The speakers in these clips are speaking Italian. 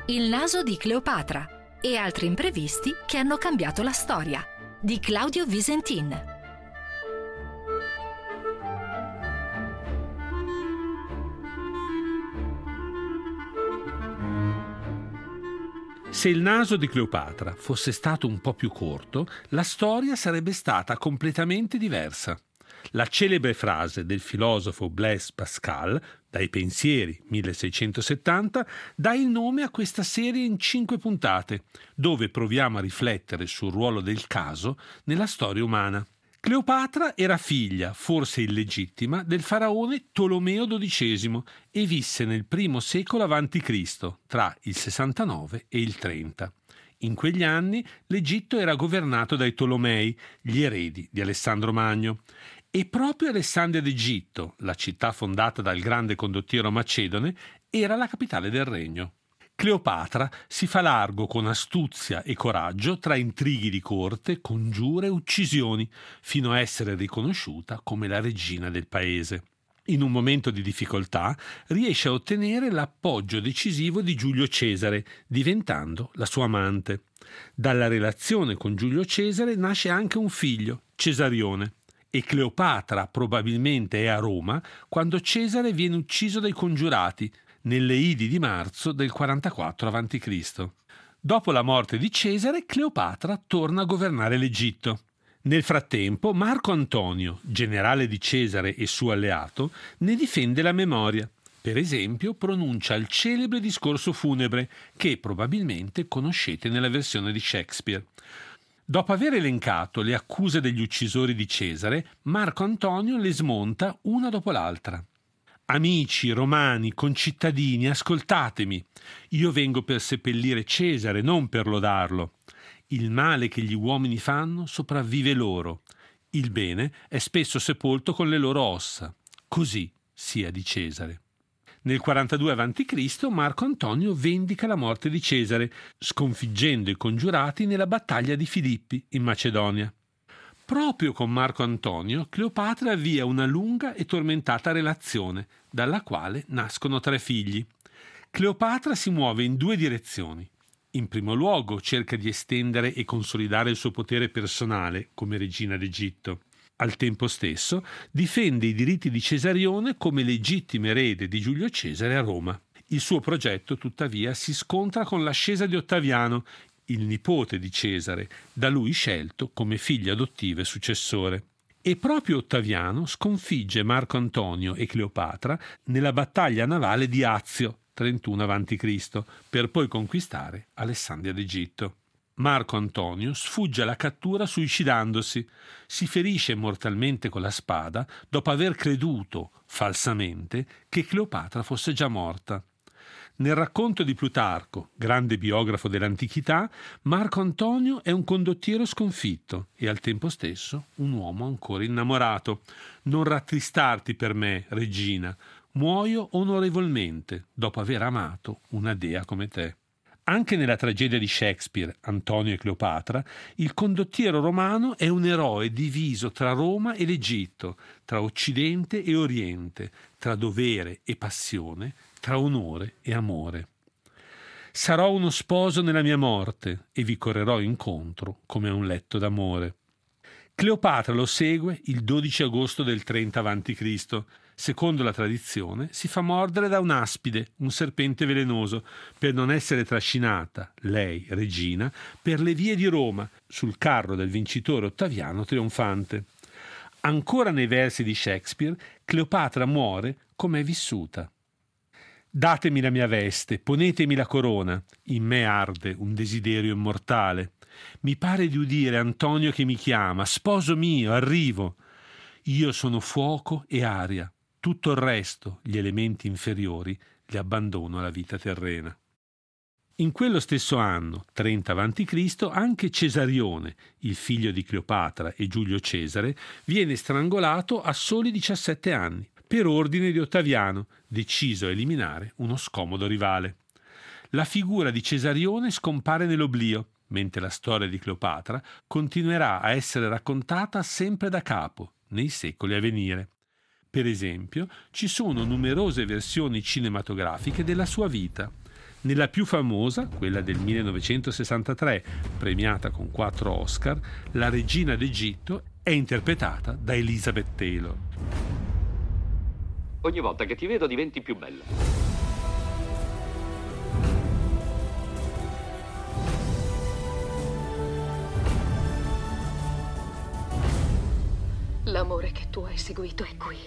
Il naso di Cleopatra e altri imprevisti che hanno cambiato la storia, di Claudio Visentin. Se il naso di Cleopatra fosse stato un po' più corto, la storia sarebbe stata completamente diversa. La celebre frase del filosofo Blaise Pascal, Dai pensieri 1670, dà il nome a questa serie in 5 puntate, dove proviamo a riflettere sul ruolo del caso nella storia umana. Cleopatra era figlia, forse illegittima, del faraone Tolomeo XII e visse nel I secolo a.C., tra il 69 e il 30. In quegli anni l'Egitto era governato dai Tolomei, gli eredi di Alessandro Magno. E proprio Alessandria d'Egitto, la città fondata dal grande condottiero Macedone, era la capitale del regno. Cleopatra si fa largo con astuzia e coraggio tra intrighi di corte, congiure e uccisioni, fino a essere riconosciuta come la regina del paese. In un momento di difficoltà riesce a ottenere l'appoggio decisivo di Giulio Cesare, diventando la sua amante. Dalla relazione con Giulio Cesare nasce anche un figlio, Cesarione. E Cleopatra probabilmente è a Roma quando Cesare viene ucciso dai congiurati, nelle Idi di marzo del 44 a.C. Dopo la morte di Cesare, Cleopatra torna a governare l'Egitto. Nel frattempo, Marco Antonio, generale di Cesare e suo alleato, ne difende la memoria. Per esempio, pronuncia il celebre discorso funebre, che probabilmente conoscete nella versione di Shakespeare. Dopo aver elencato le accuse degli uccisori di Cesare, Marco Antonio le smonta una dopo l'altra. Amici, romani, concittadini, ascoltatemi. Io vengo per seppellire Cesare, non per lodarlo. Il male che gli uomini fanno sopravvive loro. Il bene è spesso sepolto con le loro ossa. Così sia di Cesare. Nel 42 a.C. Marco Antonio vendica la morte di Cesare, sconfiggendo i congiurati nella battaglia di Filippi, in Macedonia. Proprio con Marco Antonio, Cleopatra avvia una lunga e tormentata relazione, dalla quale nascono 3 figli. Cleopatra si muove in 2 direzioni. In primo luogo cerca di estendere e consolidare il suo potere personale come regina d'Egitto. Al tempo stesso difende i diritti di Cesarione come legittimo erede di Giulio Cesare a Roma. Il suo progetto, tuttavia, si scontra con l'ascesa di Ottaviano, il nipote di Cesare, da lui scelto come figlio adottivo e successore. E proprio Ottaviano sconfigge Marco Antonio e Cleopatra nella battaglia navale di Azio, 31 a.C., per poi conquistare Alessandria d'Egitto. Marco Antonio sfugge alla cattura suicidandosi, si ferisce mortalmente con la spada dopo aver creduto, falsamente, che Cleopatra fosse già morta. Nel racconto di Plutarco, grande biografo dell'antichità, Marco Antonio è un condottiero sconfitto e al tempo stesso un uomo ancora innamorato. Non rattristarti per me, regina, muoio onorevolmente dopo aver amato una dea come te. Anche nella tragedia di Shakespeare, Antonio e Cleopatra, il condottiero romano è un eroe diviso tra Roma e l'Egitto, tra Occidente e Oriente, tra dovere e passione, tra onore e amore. Sarò uno sposo nella mia morte e vi correrò incontro come a un letto d'amore. Cleopatra lo segue il 12 agosto del 30 a.C., secondo la tradizione, si fa mordere da un'aspide, un serpente velenoso, per non essere trascinata, lei, regina, per le vie di Roma, sul carro del vincitore Ottaviano trionfante. Ancora nei versi di Shakespeare, Cleopatra muore come è vissuta. Datemi la mia veste, ponetemi la corona, in me arde un desiderio immortale. Mi pare di udire Antonio che mi chiama, sposo mio, arrivo. Io sono fuoco e aria. Tutto il resto, gli elementi inferiori, li abbandono alla vita terrena. In quello stesso anno, 30 a.C., anche Cesarione, il figlio di Cleopatra e Giulio Cesare, viene strangolato a soli 17 anni, per ordine di Ottaviano, deciso a eliminare uno scomodo rivale. La figura di Cesarione scompare nell'oblio, mentre la storia di Cleopatra continuerà a essere raccontata sempre da capo, nei secoli a venire. Per esempio, ci sono numerose versioni cinematografiche della sua vita. Nella più famosa, quella del 1963, premiata con 4 Oscar, la regina d'Egitto è interpretata da Elizabeth Taylor. Ogni volta che ti vedo diventi più bella. L'amore che tu hai seguito è qui.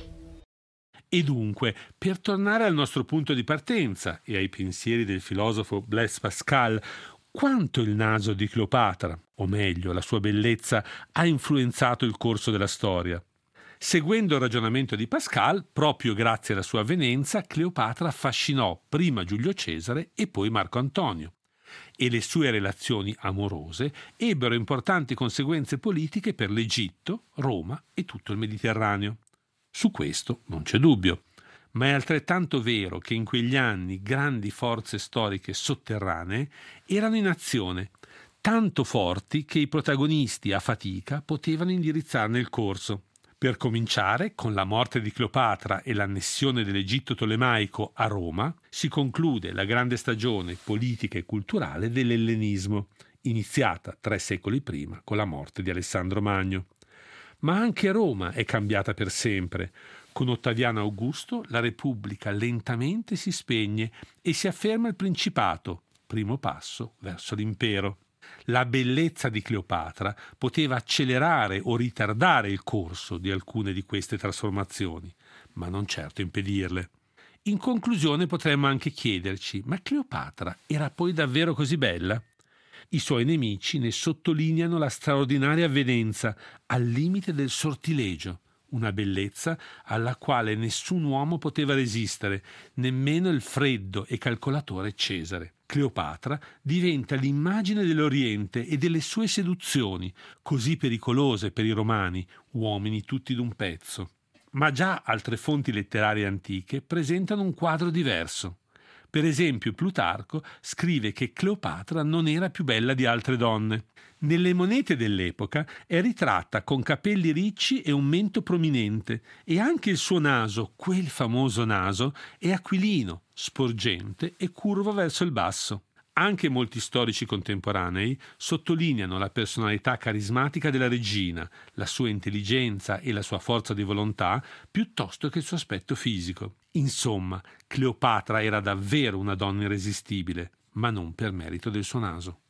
E dunque, per tornare al nostro punto di partenza e ai pensieri del filosofo Blaise Pascal, quanto il naso di Cleopatra, o meglio la sua bellezza, ha influenzato il corso della storia? Seguendo il ragionamento di Pascal, proprio grazie alla sua avvenenza, Cleopatra affascinò prima Giulio Cesare e poi Marco Antonio. E le sue relazioni amorose ebbero importanti conseguenze politiche per l'Egitto, Roma e tutto il Mediterraneo. Su questo non c'è dubbio, ma è altrettanto vero che in quegli anni grandi forze storiche sotterranee erano in azione, tanto forti che i protagonisti a fatica potevano indirizzarne il corso. Per cominciare, con la morte di Cleopatra e l'annessione dell'Egitto tolemaico a Roma, si conclude la grande stagione politica e culturale dell'ellenismo, iniziata 3 secoli prima con la morte di Alessandro Magno. Ma anche Roma è cambiata per sempre. Con Ottaviano Augusto la Repubblica lentamente si spegne e si afferma il Principato, primo passo verso l'impero. La bellezza di Cleopatra poteva accelerare o ritardare il corso di alcune di queste trasformazioni, ma non certo impedirle. In conclusione potremmo anche chiederci, ma Cleopatra era poi davvero così bella? I suoi nemici ne sottolineano la straordinaria avvenenza, al limite del sortilegio, una bellezza alla quale nessun uomo poteva resistere, nemmeno il freddo e calcolatore Cesare. Cleopatra diventa l'immagine dell'Oriente e delle sue seduzioni, così pericolose per i romani, uomini tutti d'un pezzo. Ma già altre fonti letterarie antiche presentano un quadro diverso. Per esempio, Plutarco scrive che Cleopatra non era più bella di altre donne. Nelle monete dell'epoca è ritratta con capelli ricci e un mento prominente, e anche il suo naso, quel famoso naso, è aquilino, sporgente e curvo verso il basso. Anche molti storici contemporanei sottolineano la personalità carismatica della regina, la sua intelligenza e la sua forza di volontà, piuttosto che il suo aspetto fisico. Insomma, Cleopatra era davvero una donna irresistibile, ma non per merito del suo naso.